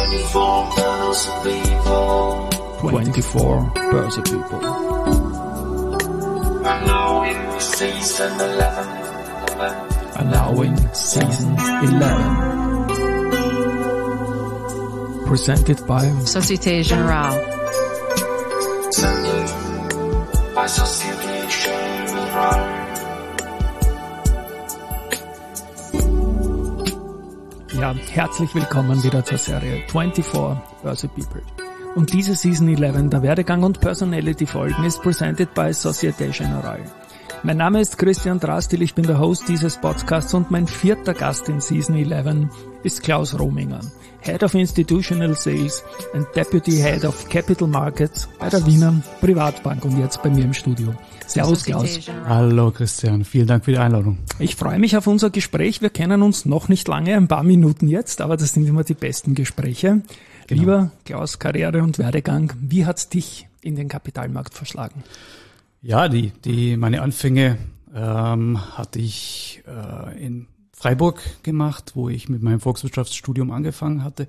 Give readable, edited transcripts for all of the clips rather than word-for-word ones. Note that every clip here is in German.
24 Börse People. 24 Börse People. Allowing season 11. Allowing season 11. Presented by Société Générale. By Société Générale. Ja, herzlich willkommen wieder zur Serie 24 Börse People. Und diese Season 11 der Werdegang und Personality Folgen ist presented by Société Générale. Mein Name ist Christian Drastil, ich bin der Host dieses Podcasts und mein vierter Gast in Season 11 ist Klaus Rominger, Head of Institutional Sales and Deputy Head of Capital Markets bei der Wiener Privatbank und jetzt bei mir im Studio. Servus Klaus. Hallo Christian, vielen Dank für die Einladung. Ich freue mich auf unser Gespräch. Wir kennen uns noch nicht lange, ein paar Minuten jetzt, aber das sind immer die besten Gespräche. Genau. Lieber Klaus, Karriere und Werdegang, wie hat's dich in den Kapitalmarkt verschlagen? Ja, meine Anfänge hatte ich in Freiburg gemacht, wo ich mit meinem Volkswirtschaftsstudium angefangen hatte.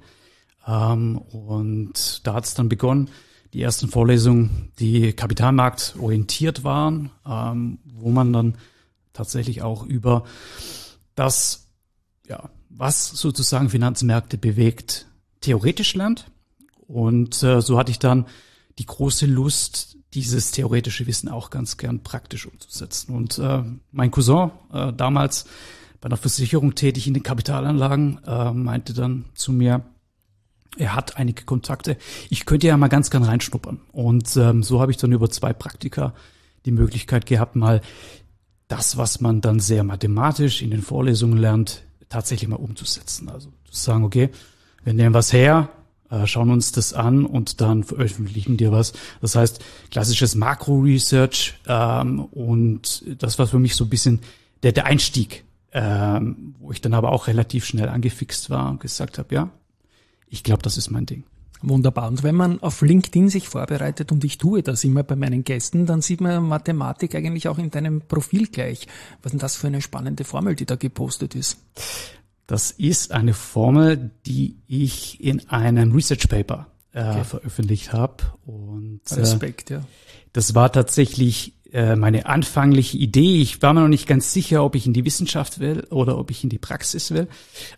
Und da hat es dann begonnen, die ersten Vorlesungen, die kapitalmarktorientiert waren, wo man dann tatsächlich auch über das, ja, was sozusagen Finanzmärkte bewegt, theoretisch lernt. Und so hatte ich dann die große Lust, dieses theoretische Wissen auch ganz gern praktisch umzusetzen. Und mein Cousin, damals bei einer Versicherung tätig in den Kapitalanlagen, meinte dann zu mir, er hat einige Kontakte, ich könnte ja mal ganz gern reinschnuppern. Und so habe ich dann über 2 Praktika die Möglichkeit gehabt, mal das, was man dann sehr mathematisch in den Vorlesungen lernt, tatsächlich mal umzusetzen. Also zu sagen, okay, wir nehmen was her, schauen uns das an und dann veröffentlichen wir was. Das heißt, klassisches Makro-Research und das war für mich so ein bisschen der Einstieg, wo ich dann aber auch relativ schnell angefixt war und gesagt habe, ja, ich glaube, das ist mein Ding. Wunderbar. Und wenn man auf LinkedIn sich vorbereitet, und ich tue das immer bei meinen Gästen, dann sieht man Mathematik eigentlich auch in deinem Profil gleich. Was ist denn das für eine spannende Formel, die da gepostet ist? Das ist eine Formel, die ich in einem Research Paper veröffentlicht habe. Und Respekt, ja. Das war tatsächlich meine anfängliche Idee. Ich war mir noch nicht ganz sicher, ob ich in die Wissenschaft will oder ob ich in die Praxis will.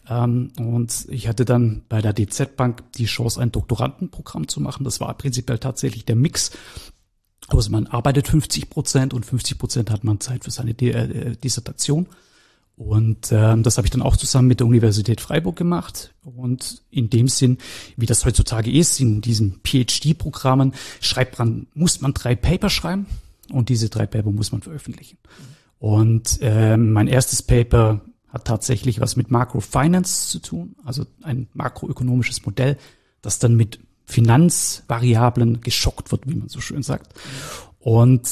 Und ich hatte dann bei der DZ Bank die Chance, ein Doktorandenprogramm zu machen. Das war prinzipiell tatsächlich der Mix. Also man arbeitet 50% und 50% hat man Zeit für seine Dissertation. Und das habe ich dann auch zusammen mit der Universität Freiburg gemacht. Und in dem Sinn, wie das heutzutage ist, in diesen PhD-Programmen muss man 3 Paper schreiben und diese 3 Paper muss man veröffentlichen. Und mein erstes Paper hat tatsächlich was mit Macrofinance zu tun, also ein makroökonomisches Modell, das dann mit Finanzvariablen geschockt wird, wie man so schön sagt. Und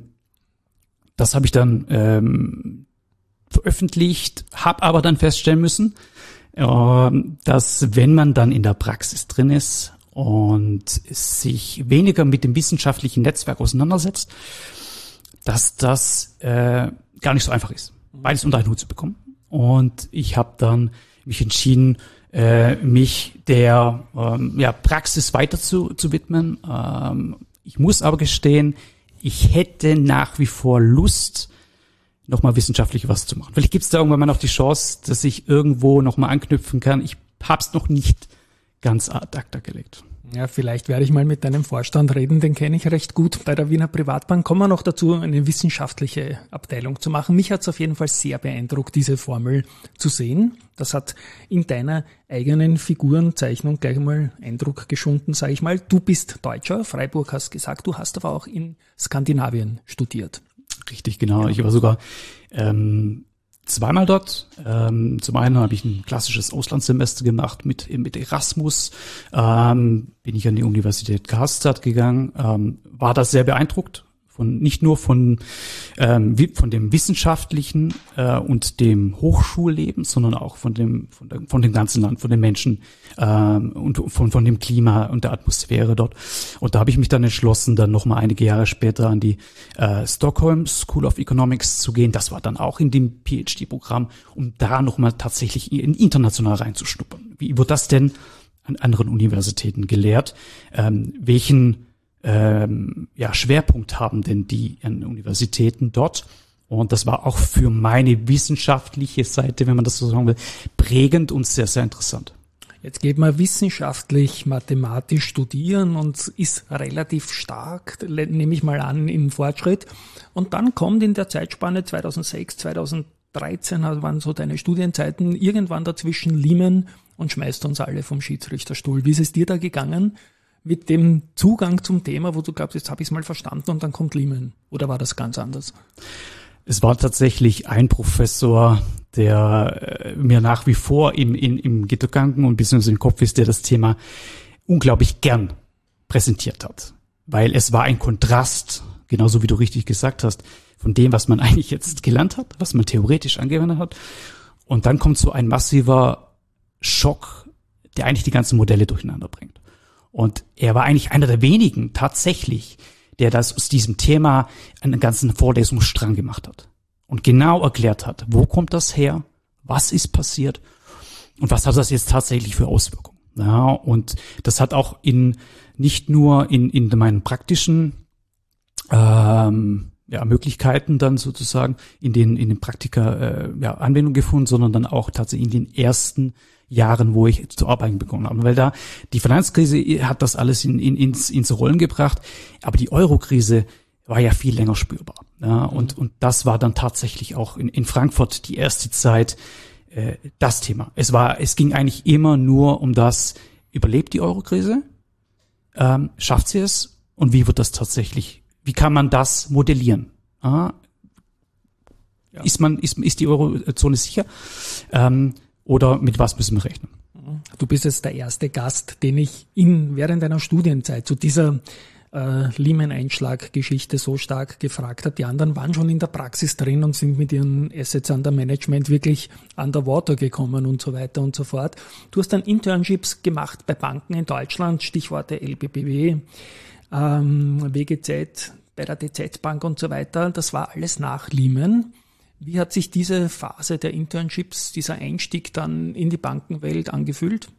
das habe ich dann veröffentlicht, habe aber dann feststellen müssen, dass wenn man dann in der Praxis drin ist und sich weniger mit dem wissenschaftlichen Netzwerk auseinandersetzt, dass das gar nicht so einfach ist, beides unter einen Hut zu bekommen. Und ich habe dann mich entschieden, mich der Praxis weiter zu widmen. Ich muss aber gestehen, ich hätte nach wie vor Lust, nochmal wissenschaftlich was zu machen. Vielleicht gibt es da irgendwann mal noch die Chance, dass ich irgendwo nochmal anknüpfen kann. Ich habe es noch nicht ganz ad acta gelegt. Ja, vielleicht werde ich mal mit deinem Vorstand reden, den kenne ich recht gut. Bei der Wiener Privatbank kommen wir noch dazu, eine wissenschaftliche Abteilung zu machen. Mich hat es auf jeden Fall sehr beeindruckt, diese Formel zu sehen. Das hat in deiner eigenen Figurenzeichnung gleich mal Eindruck geschunden, sage ich mal. Du bist Deutscher, Freiburg hast gesagt, du hast aber auch in Skandinavien studiert. Richtig, genau. Ich war sogar zweimal dort. Zum einen habe ich ein klassisches Auslandssemester gemacht mit Erasmus. Bin ich an die Universität Karlstad gegangen. War da sehr beeindruckt. Nicht nur von dem wissenschaftlichen und dem Hochschulleben, sondern auch von dem ganzen Land, von den Menschen und von dem Klima und der Atmosphäre dort. Und da habe ich mich dann entschlossen, dann nochmal einige Jahre später an die Stockholm School of Economics zu gehen. Das war dann auch in dem PhD-Programm, um da nochmal tatsächlich international reinzuschnuppern. Wie wird das denn an anderen Universitäten gelehrt. Welchen Schwerpunkt haben denn die an Universitäten dort? Und das war auch für meine wissenschaftliche Seite, wenn man das so sagen will, prägend und sehr, sehr interessant. Jetzt geht man wissenschaftlich, mathematisch studieren und ist relativ stark, nehme ich mal an, im Fortschritt. Und dann kommt in der Zeitspanne 2006, 2013, also waren so deine Studienzeiten, irgendwann dazwischen Lehman und schmeißt uns alle vom Schiedsrichterstuhl. Wie ist es dir da gegangen mit dem Zugang zum Thema, wo du glaubst, jetzt habe ich es mal verstanden und dann kommt Lehman? Oder war das ganz anders? Es war tatsächlich ein Professor, der mir nach wie vor im Gedanken und beziehungsweise im Kopf ist, der das Thema unglaublich gern präsentiert hat. Weil es war ein Kontrast, genauso wie du richtig gesagt hast, von dem, was man eigentlich jetzt gelernt hat, was man theoretisch angewendet hat. Und dann kommt so ein massiver Schock, der eigentlich die ganzen Modelle durcheinander bringt. Und er war eigentlich einer der wenigen tatsächlich, der das aus diesem Thema einen ganzen Vorlesungsstrang gemacht hat und genau erklärt hat, wo kommt das her, was ist passiert und was hat das jetzt tatsächlich für Auswirkungen. Ja, und das hat auch nicht nur in meinen praktischen Möglichkeiten dann sozusagen in den Praktika Anwendung gefunden, sondern dann auch tatsächlich in den ersten Jahren, wo ich zu arbeiten begonnen habe. Weil da die Finanzkrise hat das alles ins Rollen gebracht, aber die Eurokrise war ja viel länger spürbar. Ja, und das war dann tatsächlich auch in Frankfurt die erste Zeit das Thema. Es ging eigentlich immer nur um das, überlebt die Eurokrise? Schafft sie es? Und wie wird das tatsächlich? Wie kann man das modellieren? Ja. Ist die Eurozone sicher? Oder mit was müssen wir rechnen? Du bist jetzt der erste Gast, den ich während einer Studienzeit zu dieser Lehman-Einschlag-Geschichte so stark gefragt hat. Die anderen waren schon in der Praxis drin und sind mit ihren Assets under Management wirklich underwater gekommen und so weiter und so fort. Du hast dann Internships gemacht bei Banken in Deutschland, Stichworte LBBW, WGZ, bei der DZ Bank und so weiter. Das war alles nach Lehman. Wie hat sich diese Phase der Internships, dieser Einstieg dann in die Bankenwelt angefühlt?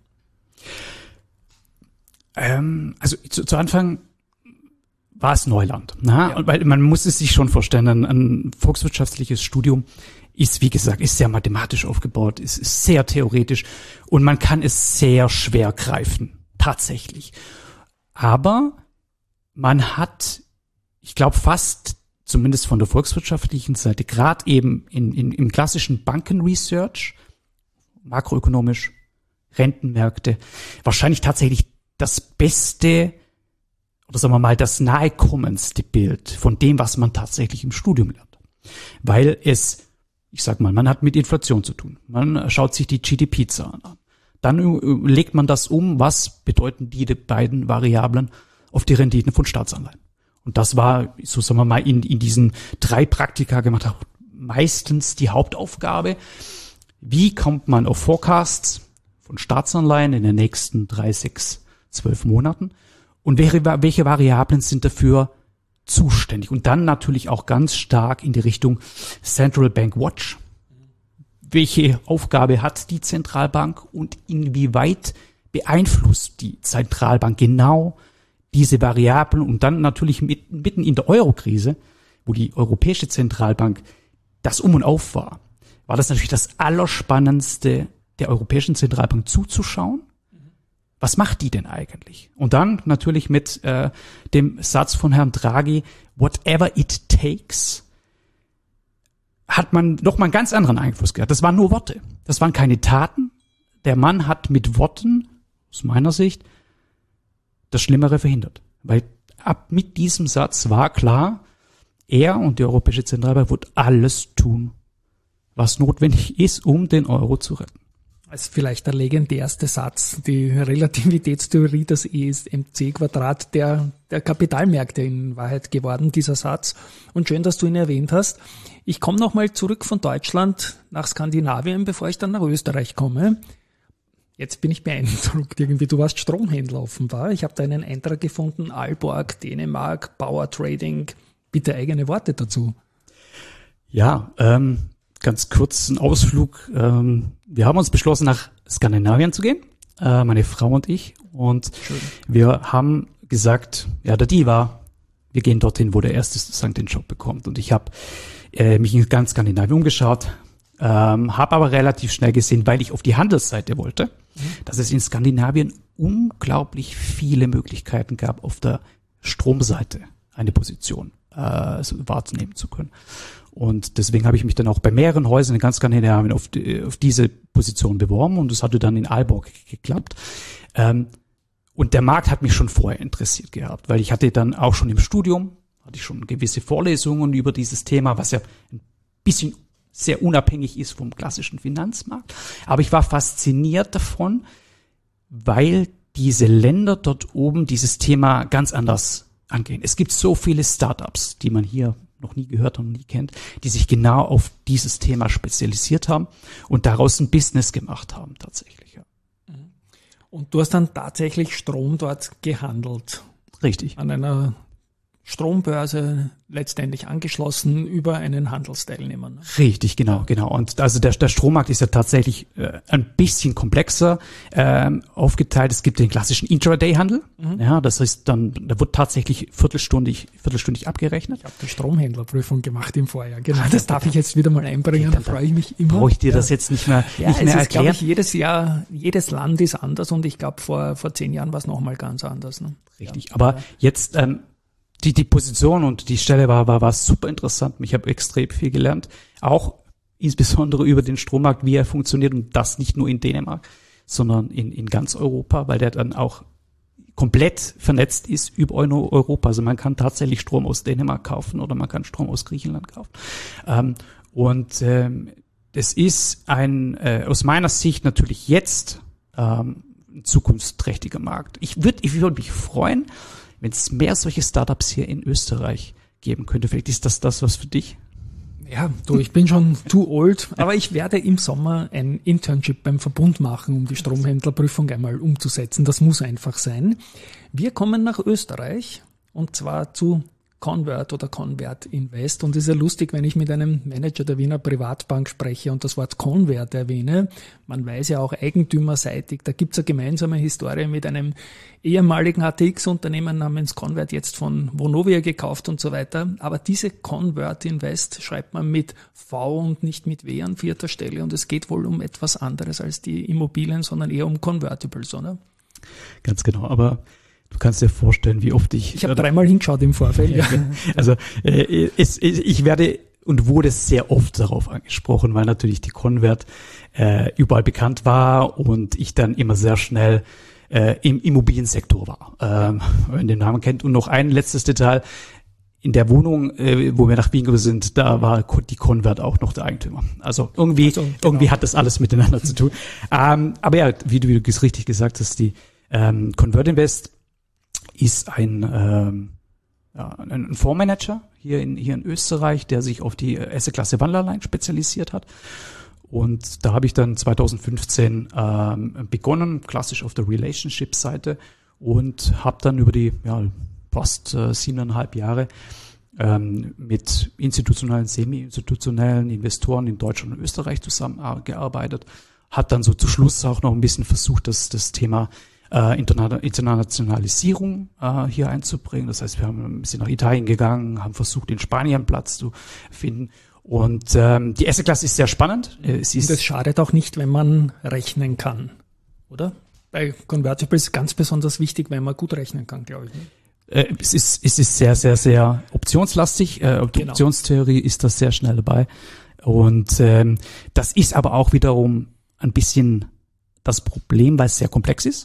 Also zu Anfang war es Neuland. Ja. Weil man muss es sich schon vorstellen, ein volkswirtschaftliches Studium ist, wie gesagt, ist sehr mathematisch aufgebaut, ist sehr theoretisch und man kann es sehr schwer greifen, tatsächlich. Aber man hat, ich glaube, fast zumindest von der volkswirtschaftlichen Seite, gerade eben im klassischen Bankenresearch, makroökonomisch, Rentenmärkte, wahrscheinlich tatsächlich das beste oder sagen wir mal das nahekommendste Bild von dem, was man tatsächlich im Studium lernt. Weil man hat mit Inflation zu tun. Man schaut sich die GDP-Zahlen an. Dann legt man das um, was bedeuten die beiden Variablen auf die Renditen von Staatsanleihen. Und das war, so sagen wir mal, in diesen 3 Praktika gemacht, meistens die Hauptaufgabe. Wie kommt man auf Forecasts von Staatsanleihen in den nächsten 3, 6, 12 Monaten? Und welche Variablen sind dafür zuständig? Und dann natürlich auch ganz stark in die Richtung Central Bank Watch. Welche Aufgabe hat die Zentralbank und inwieweit beeinflusst die Zentralbank genau diese Variablen? Und dann natürlich mitten in der Eurokrise, wo die Europäische Zentralbank das Um und Auf war das natürlich das Allerspannendste der Europäischen Zentralbank zuzuschauen. Was macht die denn eigentlich? Und dann natürlich mit dem Satz von Herrn Draghi, whatever it takes, hat man nochmal einen ganz anderen Einfluss gehabt. Das waren nur Worte. Das waren keine Taten. Der Mann hat mit Worten, aus meiner Sicht, das Schlimmere verhindert. Weil mit diesem Satz war klar, er und die Europäische Zentralbank wird alles tun, was notwendig ist, um den Euro zu retten. Das ist vielleicht der legendärste Satz, die Relativitätstheorie, das E ist mc² der Kapitalmärkte in Wahrheit geworden, dieser Satz. Und schön, dass du ihn erwähnt hast. Ich komme nochmal zurück von Deutschland nach Skandinavien, bevor ich dann nach Österreich komme. Jetzt bin ich beeindruckt irgendwie. Du warst Stromhändler offenbar. Ich habe da einen Eintrag gefunden, Aalborg, Dänemark, Power Trading. Bitte eigene Worte dazu. Ja, ganz kurz ein Ausflug. Wir haben uns beschlossen, nach Skandinavien zu gehen. meine Frau und ich. Und Schön. wir haben gesagt, ja, der Deal war, wir gehen dorthin, wo der Erste sozusagen den Job bekommt. Und ich habe mich in ganz Skandinavien umgeschaut, habe aber relativ schnell gesehen, weil ich auf die Handelsseite wollte, dass es in Skandinavien unglaublich viele Möglichkeiten gab, auf der Stromseite eine Position wahrnehmen zu können. Und deswegen habe ich mich dann auch bei mehreren Häusern in ganz Skandinavien auf diese Position beworben und es hatte dann in Aalborg geklappt. Und der Markt hat mich schon vorher interessiert gehabt, weil ich hatte dann auch schon im Studium, hatte ich schon gewisse Vorlesungen über dieses Thema, was ja ein bisschen sehr unabhängig ist vom klassischen Finanzmarkt. Aber ich war fasziniert davon, weil diese Länder dort oben dieses Thema ganz anders angehen. Es gibt so viele Startups, die man hier noch nie gehört und nie kennt, die sich genau auf dieses Thema spezialisiert haben und daraus ein Business gemacht haben tatsächlich. Ja. Und du hast dann tatsächlich Strom dort gehandelt. Richtig. An einer Strombörse letztendlich angeschlossen über einen Handelsteilnehmer. Ne? Richtig, genau. Und also der Strommarkt ist ja tatsächlich ein bisschen komplexer aufgeteilt. Es gibt den klassischen Intraday-Handel. Ja, das heißt dann, da wird tatsächlich viertelstündig abgerechnet. Ich habe die Stromhändlerprüfung gemacht im Vorjahr. Genau, das darf ich jetzt wieder mal einbringen. Da freue ich mich immer. Brauche ich dir das jetzt nicht mehr erklären? Glaube ich, jedes Jahr, jedes Land ist anders und ich glaube, vor 10 Jahren war es nochmal ganz anders. Ne? Richtig, ja. Aber jetzt die Position und die Stelle war super interessant. Ich habe extrem viel gelernt, auch insbesondere über den Strommarkt, wie er funktioniert und das nicht nur in Dänemark, sondern in ganz Europa, weil der dann auch komplett vernetzt ist über Europa. Also man kann tatsächlich Strom aus Dänemark kaufen oder man kann Strom aus Griechenland kaufen. Es ist aus meiner Sicht natürlich jetzt ein zukunftsträchtiger Markt. Ich würde mich freuen, wenn es mehr solche Startups hier in Österreich geben könnte. Vielleicht ist das was für dich? Ja, ich bin schon too old, aber ich werde im Sommer ein Internship beim Verbund machen, um die Stromhändlerprüfung einmal umzusetzen. Das muss einfach sein. Wir kommen nach Österreich und zwar zu Convert oder Convert Invest. Und es ist ja lustig, wenn ich mit einem Manager der Wiener Privatbank spreche und das Wort Convert erwähne. Man weiß ja auch eigentümerseitig, da gibt's eine gemeinsame Historie mit einem ehemaligen ATX-Unternehmen namens Convert, jetzt von Vonovia gekauft und so weiter. Aber diese Convert Invest schreibt man mit V und nicht mit W an 4. Stelle. Und es geht wohl um etwas anderes als die Immobilien, sondern eher um Convertibles, oder? Ganz genau, aber du kannst dir vorstellen, wie oft ich habe 3-mal hingeschaut im Vorfeld. Ja. Also ich werde und wurde sehr oft darauf angesprochen, weil natürlich die Convert überall bekannt war und ich dann immer sehr schnell im Immobiliensektor war, wenn man den Namen kennt. Und noch ein letztes Detail. In der Wohnung, wo wir nach Wien gekommen sind, da war die Convert auch noch der Eigentümer. Also irgendwie hat das alles miteinander zu tun. Aber ja, wie du richtig gesagt hast, die Convert Invest ist ein Fondsmanager hier in Österreich, der sich auf die Assetklasse Wandelanleihen spezialisiert hat. Und da habe ich dann 2015 begonnen, klassisch auf der Relationship-Seite und habe dann über die fast 7,5 Jahre mit institutionellen, semi-institutionellen Investoren in Deutschland und Österreich zusammengearbeitet. Hat dann so zu Schluss auch noch ein bisschen versucht, das Thema Internationalisierung hier einzubringen. Das heißt, wir haben ein bisschen nach Italien gegangen, haben versucht, in Spanien Platz zu finden. Und die Assetklasse ist sehr spannend. Und es schadet auch nicht, wenn man rechnen kann, oder? Bei Convertibles ganz besonders wichtig, wenn man gut rechnen kann, glaube ich. Ne? Es ist sehr, sehr, sehr optionslastig. Genau. Optionstheorie ist das sehr schnell dabei. Und das ist aber auch wiederum ein bisschen das Problem, weil es sehr komplex ist.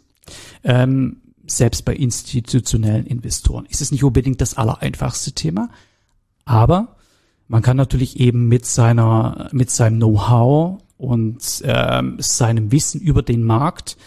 Selbst bei institutionellen Investoren ist es nicht unbedingt das allereinfachste Thema, aber man kann natürlich eben mit seinem Know-how und seinem Wissen über den Markt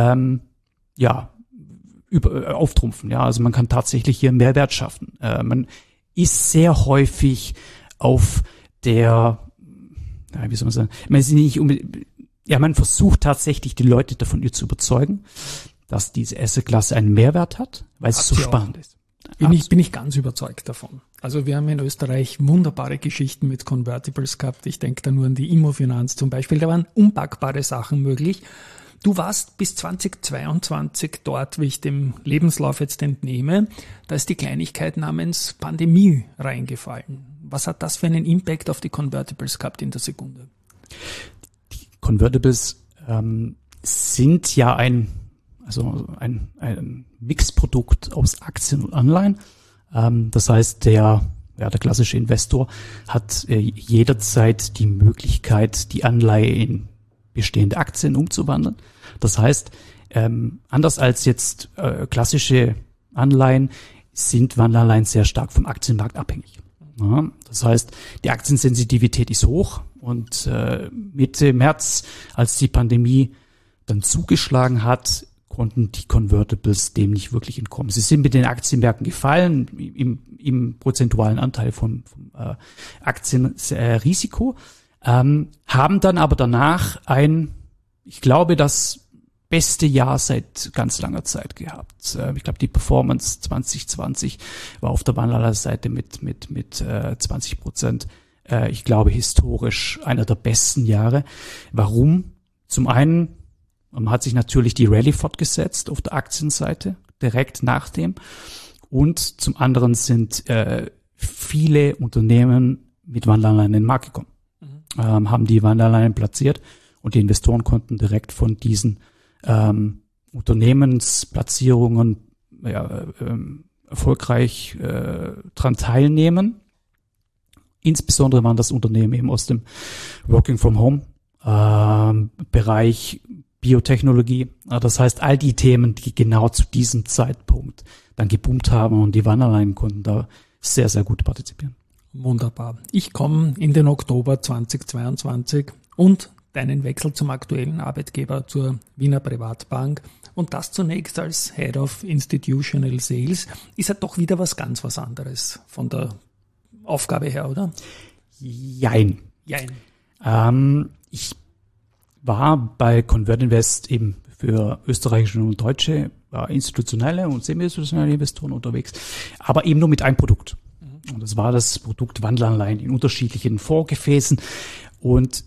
auftrumpfen. Ja, also man kann tatsächlich hier Mehrwert schaffen. Man ist sehr häufig auf der, wie soll man sagen, man versucht tatsächlich die Leute davon zu überzeugen, dass diese Assetklasse einen Mehrwert hat, weil es so spannend ist. Bin ich ganz überzeugt davon. Also wir haben in Österreich wunderbare Geschichten mit Convertibles gehabt. Ich denke da nur an die Immofinanz zum Beispiel. Da waren unpackbare Sachen möglich. Du warst bis 2022 dort, wie ich dem Lebenslauf jetzt entnehme. Da ist die Kleinigkeit namens Pandemie reingefallen. Was hat das für einen Impact auf die Convertibles gehabt in der Sekunde? Die Convertibles sind ja ein Mixprodukt aus Aktien und Anleihen. Das heißt, der klassische Investor hat jederzeit die Möglichkeit, die Anleihe in bestehende Aktien umzuwandeln. Das heißt, anders als jetzt klassische Anleihen, sind Wandelanleihen sehr stark vom Aktienmarkt abhängig. Ja, das heißt, die Aktiensensitivität ist hoch und Mitte März, als die Pandemie dann zugeschlagen hat, konnten die Convertibles dem nicht wirklich entkommen. Sie sind mit den Aktienmärkten gefallen im prozentualen Anteil vom Aktienrisiko, haben dann aber danach ich glaube, das beste Jahr seit ganz langer Zeit gehabt. Ich glaube, die Performance 2020 war auf der Wandelanleihenseite mit 20%. Ich glaube, historisch einer der besten Jahre. Warum? Zum einen hat sich natürlich die Rallye fortgesetzt auf der Aktienseite, direkt nach dem. Und zum anderen sind viele Unternehmen mit Wandelanleihen in den Markt gekommen, haben die Wandelanleihen platziert und die Investoren konnten direkt von diesen Unternehmensplatzierungen erfolgreich dran teilnehmen. Insbesondere waren das Unternehmen eben aus dem Working from Home Bereich, Biotechnologie. Das heißt, all die Themen, die genau zu diesem Zeitpunkt dann geboomt haben und die Wandelanleihen konnten da sehr, sehr gut partizipieren. Wunderbar. Ich komme in den Oktober 2022 und deinen Wechsel zum aktuellen Arbeitgeber zur Wiener Privatbank und das zunächst als Head of Institutional Sales ist ja doch wieder was anderes von der Aufgabe her, oder? Jein. Ich war bei ConvertInvest eben für österreichische und deutsche institutionelle und semi-institutionelle Investoren unterwegs, aber eben nur mit einem Produkt. Und das war das Produkt Wandelanleihen in unterschiedlichen Fondsgefäßen. Und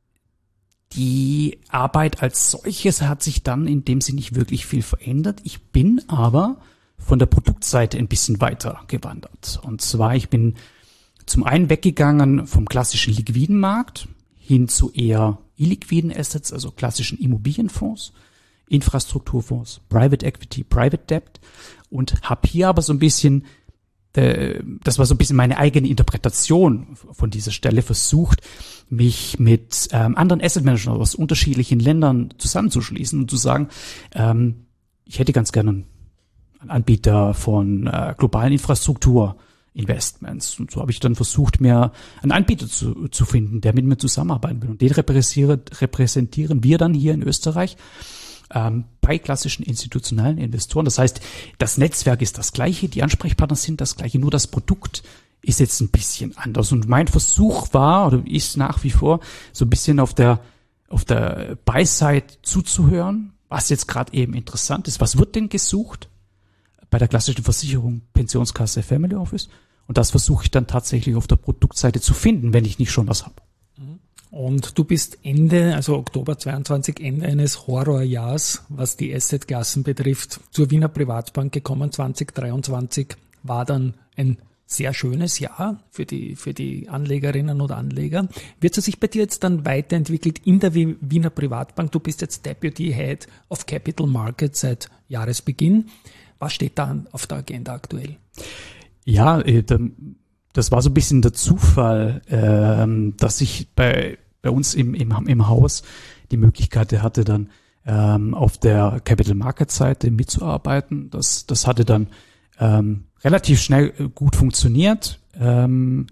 die Arbeit als solches hat sich dann in dem Sinne nicht wirklich viel verändert. Ich bin aber von der Produktseite ein bisschen weiter gewandert. Und zwar, ich bin zum einen weggegangen vom klassischen liquiden Markt hin zu eher illiquiden Assets, also klassischen Immobilienfonds, Infrastrukturfonds, Private Equity, Private Debt und habe hier aber so ein bisschen, das war so ein bisschen meine eigene Interpretation von dieser Stelle, versucht, mich mit anderen Asset Managern aus unterschiedlichen Ländern zusammenzuschließen und zu sagen, ich hätte ganz gerne einen Anbieter von globalen Infrastrukturinvestments. Und so habe ich dann versucht, mir einen Anbieter zu finden, der mit mir zusammenarbeiten will. Und den repräsentieren wir dann hier in Österreich bei klassischen institutionellen Investoren. Das heißt, das Netzwerk ist das gleiche, die Ansprechpartner sind das gleiche, nur das Produkt ist jetzt ein bisschen anders. Und mein Versuch war oder ist nach wie vor so ein bisschen auf der Buy-Side zuzuhören, was jetzt gerade eben interessant ist. Was wird denn gesucht bei der klassischen Versicherung, Pensionskasse, Family Office? Und das versuche ich dann tatsächlich auf der Produktseite zu finden, wenn ich nicht schon was habe. Und du bist also Oktober 22, Ende eines Horrorjahrs, was die Assetklassen betrifft, zur Wiener Privatbank gekommen. 2023 war dann ein sehr schönes Jahr für die Anlegerinnen und Anleger. Wird es sich bei dir jetzt dann weiterentwickelt in der Wiener Privatbank? Du bist jetzt Deputy Head of Capital Markets seit Jahresbeginn. Was steht da auf der Agenda aktuell? Ja, das war so ein bisschen der Zufall, dass ich bei uns im Haus die Möglichkeit hatte, dann auf der Capital Market Seite mitzuarbeiten. Das hatte dann relativ schnell gut funktioniert. Wir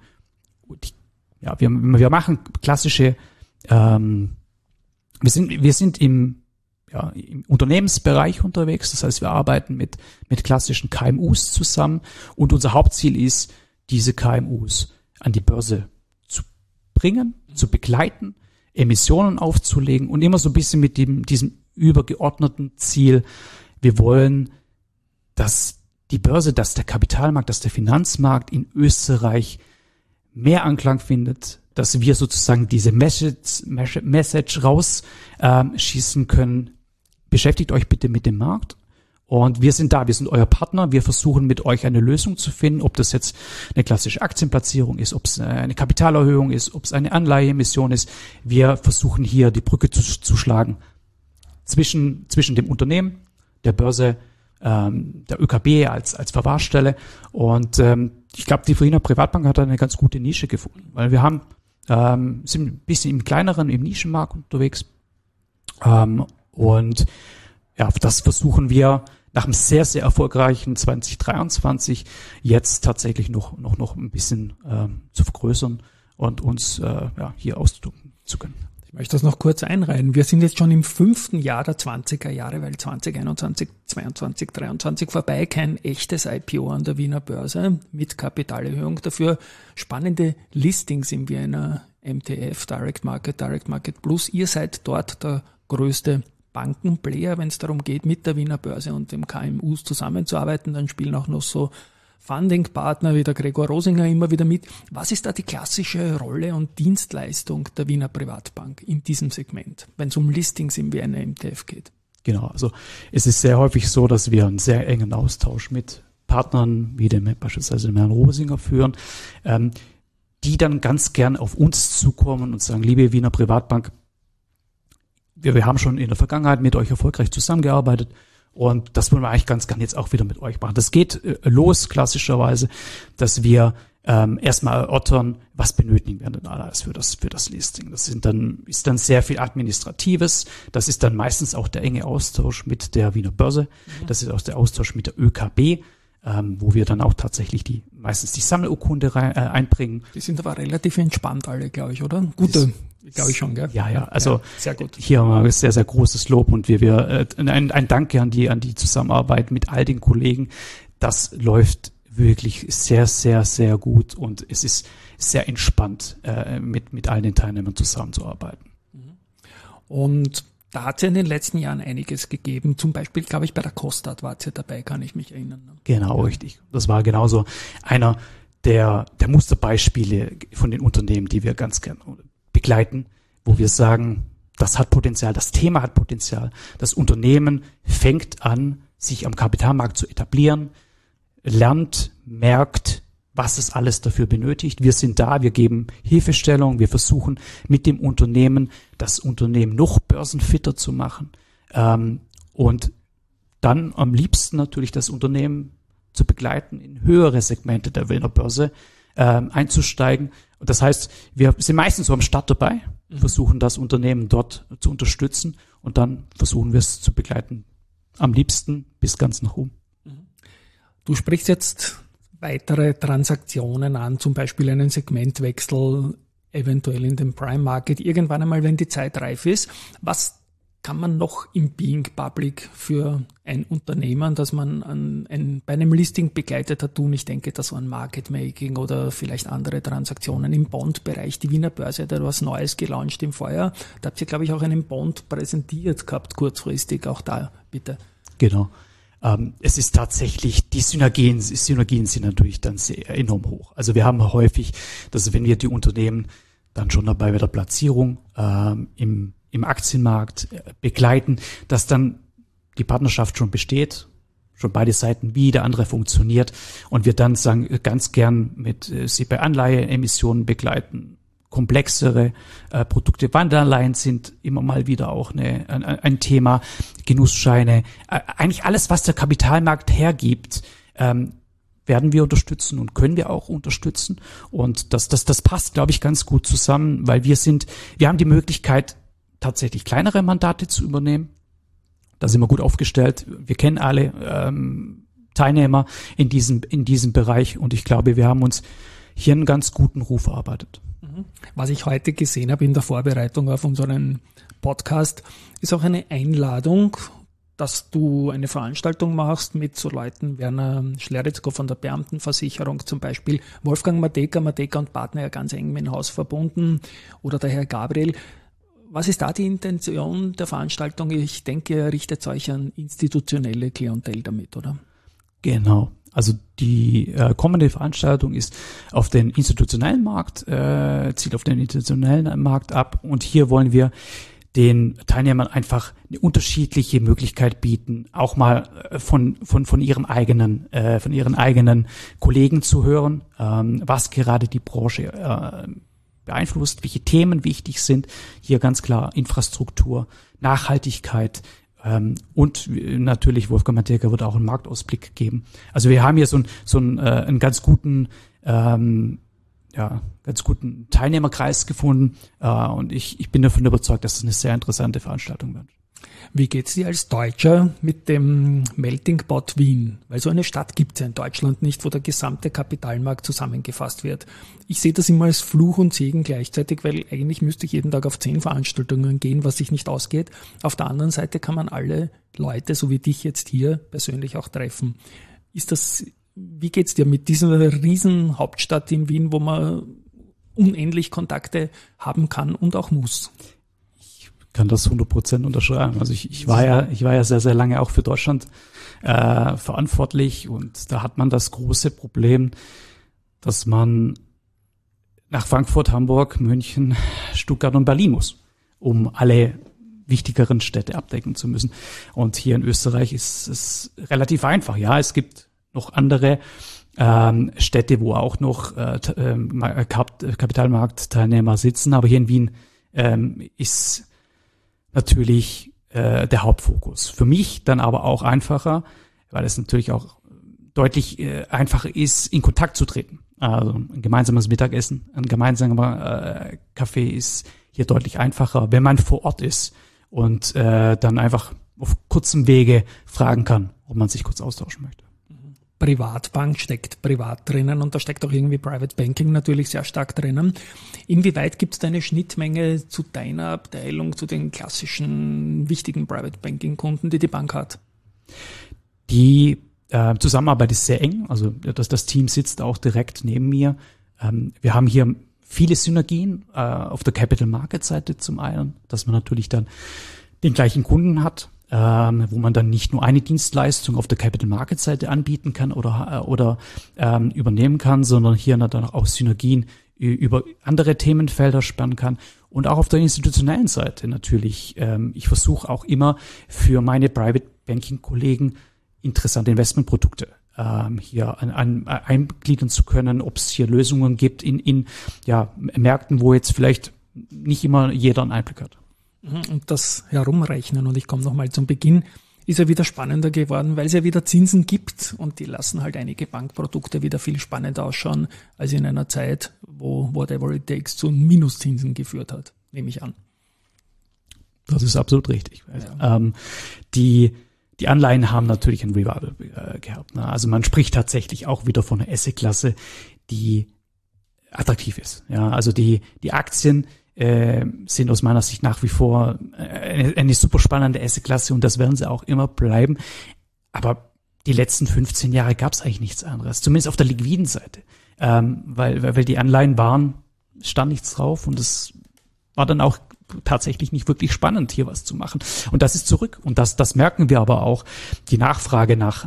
machen klassische, wir sind im Unternehmensbereich unterwegs. Das heißt, wir arbeiten mit klassischen KMUs zusammen und unser Hauptziel ist, diese KMUs an die Börse zu bringen, zu begleiten, Emissionen aufzulegen und immer so ein bisschen mit diesem übergeordneten Ziel. Wir wollen, dass die Börse, dass der Kapitalmarkt, dass der Finanzmarkt in Österreich mehr Anklang findet, dass wir sozusagen diese Message rausschießen können. beschäftigt euch bitte mit dem Markt. Und wir sind da, wir sind euer Partner, wir versuchen mit euch eine Lösung zu finden, ob das jetzt eine klassische Aktienplatzierung ist, ob es eine Kapitalerhöhung ist, ob es eine Anleiheemission ist. Wir versuchen hier die Brücke zu schlagen zwischen dem Unternehmen, der Börse, der ÖKB als Verwahrstelle. Und ich glaube, die Wiener Privatbank hat eine ganz gute Nische gefunden, weil wir sind ein bisschen im kleineren, im Nischenmarkt unterwegs. Und ja, das versuchen wir nach einem sehr, sehr erfolgreichen 2023 jetzt tatsächlich noch ein bisschen zu vergrößern und uns hier ausdrücken zu können. Ich möchte das noch kurz einreihen. Wir sind jetzt schon im 5. Jahr der 20er Jahre, weil 2021, 22, 23 vorbei, kein echtes IPO an der Wiener Börse mit Kapitalerhöhung. Dafür spannende Listings im Wiener MTF, Direct Market Plus. Ihr seid dort der größte Bankenplayer, wenn es darum geht, mit der Wiener Börse und dem KMUs zusammenzuarbeiten. Dann spielen auch noch so Funding-Partner wie der Gregor Rosinger immer wieder mit. Was ist da die klassische Rolle und Dienstleistung der Wiener Privatbank in diesem Segment, wenn es um Listings im Wiener MTF geht? Genau, also es ist sehr häufig so, dass wir einen sehr engen Austausch mit Partnern wie beispielsweise dem Herrn Rosinger führen, die dann ganz gern auf uns zukommen und sagen, liebe Wiener Privatbank, wir haben schon in der Vergangenheit mit euch erfolgreich zusammengearbeitet und das wollen wir eigentlich ganz gern jetzt auch wieder mit euch machen. Das geht los klassischerweise, dass wir erstmal erörtern, was benötigen wir denn alles für das Listing. Das ist dann sehr viel Administratives. Das ist dann meistens auch der enge Austausch mit der Wiener Börse. Das ist auch der Austausch mit der ÖKB, wo wir dann auch tatsächlich meistens die Sammelurkunde einbringen. Die sind aber relativ entspannt alle, glaube ich, oder? Gute, glaube ich schon, gell? Ja, also sehr gut. Hier haben wir sehr, sehr großes Lob und ein Danke an die Zusammenarbeit mit all den Kollegen. Das läuft wirklich sehr, sehr, sehr gut und es ist sehr entspannt, mit allen den Teilnehmern zusammenzuarbeiten. Und da hat es ja in den letzten Jahren einiges gegeben. Zum Beispiel, glaube ich, bei der Kostat war es ja dabei, kann ich mich erinnern. Genau, richtig. Das war genauso einer der Musterbeispiele von den Unternehmen, die wir ganz gern begleiten, wo wir sagen, das hat Potenzial, das Thema hat Potenzial. Das Unternehmen fängt an, sich am Kapitalmarkt zu etablieren, lernt, merkt, was es alles dafür benötigt. Wir sind da, wir geben Hilfestellung, wir versuchen mit dem Unternehmen, das Unternehmen noch börsenfitter zu machen und dann am liebsten natürlich das Unternehmen zu begleiten, in höhere Segmente der Wiener Börse einzusteigen. Und das heißt, wir sind meistens so am Start dabei, versuchen das Unternehmen dort zu unterstützen und dann versuchen wir es zu begleiten, am liebsten bis ganz nach oben. Du sprichst jetzt weitere Transaktionen an, zum Beispiel einen Segmentwechsel, eventuell in den Prime Market, irgendwann einmal, wenn die Zeit reif ist. Was kann man noch im Being Public für ein Unternehmen, das man bei einem Listing begleitet hat, tun? Ich denke, das waren Market Making oder vielleicht andere Transaktionen im Bond-Bereich. Die Wiener Börse hat etwas Neues gelauncht im Vorjahr. Da habt ihr, glaube ich, auch einen Bond präsentiert gehabt, kurzfristig. Auch da, bitte. Genau. Es ist tatsächlich, die Synergien sind natürlich dann sehr enorm hoch. Also wir haben häufig, dass wenn wir die Unternehmen dann schon dabei bei der Platzierung im Aktienmarkt begleiten, dass dann die Partnerschaft schon besteht, schon beide Seiten, wie der andere funktioniert und wir dann sagen, ganz gern sie bei Anleiheemissionen begleiten. Komplexere Produkte, Wanderanleihen sind immer mal wieder auch ein Thema, Genussscheine, eigentlich alles, was der Kapitalmarkt hergibt, werden wir unterstützen und können wir auch unterstützen und das passt, glaube ich, ganz gut zusammen, weil wir haben die Möglichkeit, tatsächlich kleinere Mandate zu übernehmen. Da sind wir gut aufgestellt. Wir kennen alle Teilnehmer in diesem Bereich und ich glaube, wir haben uns hier einen ganz guten Ruf erarbeitet. Was ich heute gesehen habe in der Vorbereitung auf unseren Podcast, ist auch eine Einladung, dass du eine Veranstaltung machst mit so Leuten, Werner Schleritzko von der Beamtenversicherung zum Beispiel, Wolfgang Mateka und Partner ja ganz eng mit dem Haus verbunden oder der Herr Gabriel. Was ist da die Intention der Veranstaltung? Ich denke, ihr richtet euch an institutionelle Klientel damit, oder? Genau. Also die kommende Veranstaltung ist auf den institutionellen Markt, zielt auf den institutionellen Markt ab und hier wollen wir den Teilnehmern einfach eine unterschiedliche Möglichkeit bieten, auch mal von ihren eigenen Kollegen zu hören, was gerade die Branche beeinflusst, welche Themen wichtig sind. Hier ganz klar Infrastruktur, Nachhaltigkeit, und natürlich Wolfgang Matejka wird auch einen Marktausblick geben. Also wir haben hier so einen ganz guten Teilnehmerkreis gefunden, und ich bin davon überzeugt, dass das eine sehr interessante Veranstaltung wird. Wie geht's dir als Deutscher mit dem Melting Pot Wien? Weil so eine Stadt gibt's ja in Deutschland nicht, wo der gesamte Kapitalmarkt zusammengefasst wird. Ich sehe das immer als Fluch und Segen gleichzeitig, weil eigentlich müsste ich jeden Tag auf 10 Veranstaltungen gehen, was sich nicht ausgeht. Auf der anderen Seite kann man alle Leute, so wie dich jetzt hier, persönlich auch treffen. Wie geht's dir mit dieser riesen Hauptstadt in Wien, wo man unendlich Kontakte haben kann und auch muss? Kann das 100% unterschreiben. Also ich war ja sehr, sehr lange auch für Deutschland verantwortlich, und da hat man das große Problem, dass man nach Frankfurt, Hamburg, München, Stuttgart und Berlin muss, um alle wichtigeren Städte abdecken zu müssen. Und hier in Österreich ist es relativ einfach. Ja, es gibt noch andere Städte, wo auch noch Kapitalmarktteilnehmer sitzen, aber hier in Wien ist natürlich der Hauptfokus. Für mich dann aber auch einfacher, weil es natürlich auch deutlich einfacher ist, in Kontakt zu treten. Also ein gemeinsames Mittagessen, ein gemeinsamer Kaffee ist hier deutlich einfacher, wenn man vor Ort ist und dann einfach auf kurzem Wege fragen kann, ob man sich kurz austauschen möchte. Privatbank steckt privat drinnen, und da steckt auch irgendwie Private Banking natürlich sehr stark drinnen. Inwieweit gibt es da eine Schnittmenge zu deiner Abteilung, zu den klassischen wichtigen Private Banking Kunden, die Bank hat? Die Zusammenarbeit ist sehr eng, also das Team sitzt auch direkt neben mir. Wir haben hier viele Synergien auf der Capital Market Seite zum einen, dass man natürlich dann den gleichen Kunden hat, wo man dann nicht nur eine Dienstleistung auf der Capital Market Seite anbieten kann oder übernehmen kann, sondern hier dann auch Synergien über andere Themenfelder spannen kann. Und auch auf der institutionellen Seite natürlich. Ich versuche auch immer für meine Private Banking Kollegen interessante Investmentprodukte hier eingliedern zu können, ob es hier Lösungen gibt in Märkten, wo jetzt vielleicht nicht immer jeder einen Einblick hat. Und das Herumrechnen, und ich komme nochmal zum Beginn, ist ja wieder spannender geworden, weil es ja wieder Zinsen gibt, und die lassen halt einige Bankprodukte wieder viel spannender ausschauen, als in einer Zeit, wo whatever it takes zu Minuszinsen geführt hat, nehme ich an. Das ist absolut richtig. Ja. Die Anleihen haben natürlich ein Revival gehabt. Ne? Also man spricht tatsächlich auch wieder von einer Assetklasse, die attraktiv ist. Ja, also die Aktien sind aus meiner Sicht nach wie vor eine super spannende Assetklasse, und das werden sie auch immer bleiben. Aber die letzten 15 Jahre gab es eigentlich nichts anderes, zumindest auf der liquiden Seite, weil die Anleihen stand nichts drauf, und es war dann auch tatsächlich nicht wirklich spannend, hier was zu machen. Und das ist zurück, und das merken wir aber auch. Die Nachfrage nach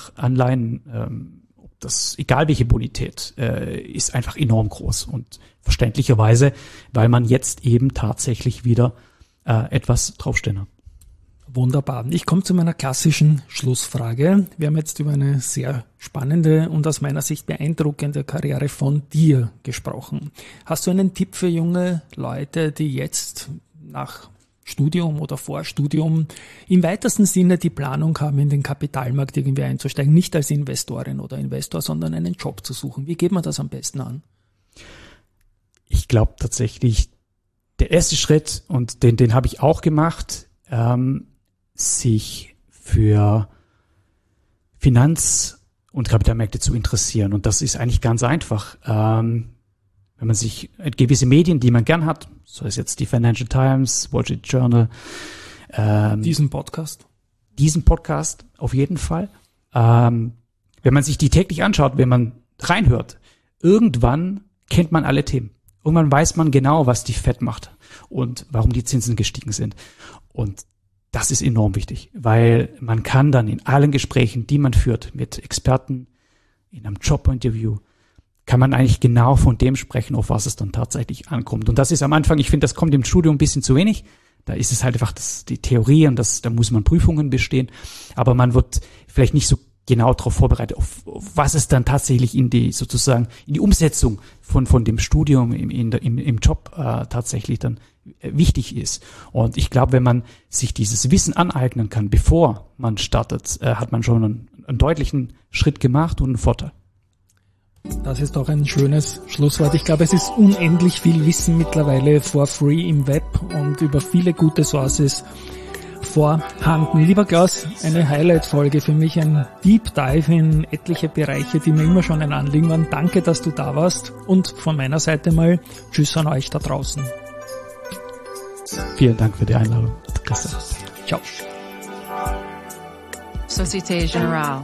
Anleihen, egal welche Bonität, ist einfach enorm groß, und verständlicherweise, weil man jetzt eben tatsächlich wieder etwas draufstehen hat. Wunderbar. Ich komme zu meiner klassischen Schlussfrage. Wir haben jetzt über eine sehr spannende und aus meiner Sicht beeindruckende Karriere von dir gesprochen. Hast du einen Tipp für junge Leute, die jetzt nach Studium oder Vorstudium im weitesten Sinne die Planung haben, in den Kapitalmarkt irgendwie einzusteigen, nicht als Investorin oder Investor, sondern einen Job zu suchen? Wie geht man das am besten an? Ich glaube tatsächlich, der erste Schritt, und den habe ich auch gemacht, sich für Finanz- und Kapitalmärkte zu interessieren. Und das ist eigentlich ganz einfach. Wenn man sich gewisse Medien, die man gern hat, so ist jetzt die Financial Times, Wall Street Journal, diesen Podcast auf jeden Fall. Wenn man sich die täglich anschaut, wenn man reinhört, irgendwann kennt man alle Themen. Irgendwann weiß man genau, was die Fed macht und warum die Zinsen gestiegen sind. Und das ist enorm wichtig, weil man kann dann in allen Gesprächen, die man führt mit Experten, in einem Jobinterview, kann man eigentlich genau von dem sprechen, auf was es dann tatsächlich ankommt. Und das ist am Anfang, ich finde, das kommt im Studium ein bisschen zu wenig. Da ist es halt einfach die Theorie und da muss man Prüfungen bestehen, aber man wird vielleicht nicht so genau darauf vorbereitet, auf was es dann tatsächlich in die Umsetzung von dem Studium im Job tatsächlich dann wichtig ist. Und ich glaube, wenn man sich dieses Wissen aneignen kann, bevor man startet, hat man schon einen deutlichen Schritt gemacht und einen Vorteil. Das ist auch ein schönes Schlusswort. Ich glaube, es ist unendlich viel Wissen mittlerweile for free im Web und über viele gute Sources vorhanden. Lieber Klaus, eine Highlight-Folge für mich, ein Deep Dive in etliche Bereiche, die mir immer schon ein Anliegen waren. Danke, dass du da warst und von meiner Seite mal Tschüss an euch da draußen. Vielen Dank für die Einladung, Christa. Ciao. Société Générale.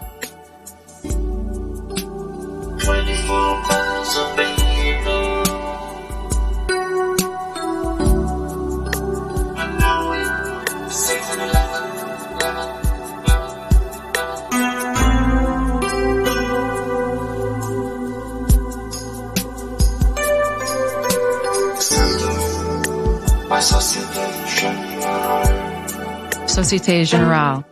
24 miles of people. And now we're season 11. By Société Générale. Société Générale.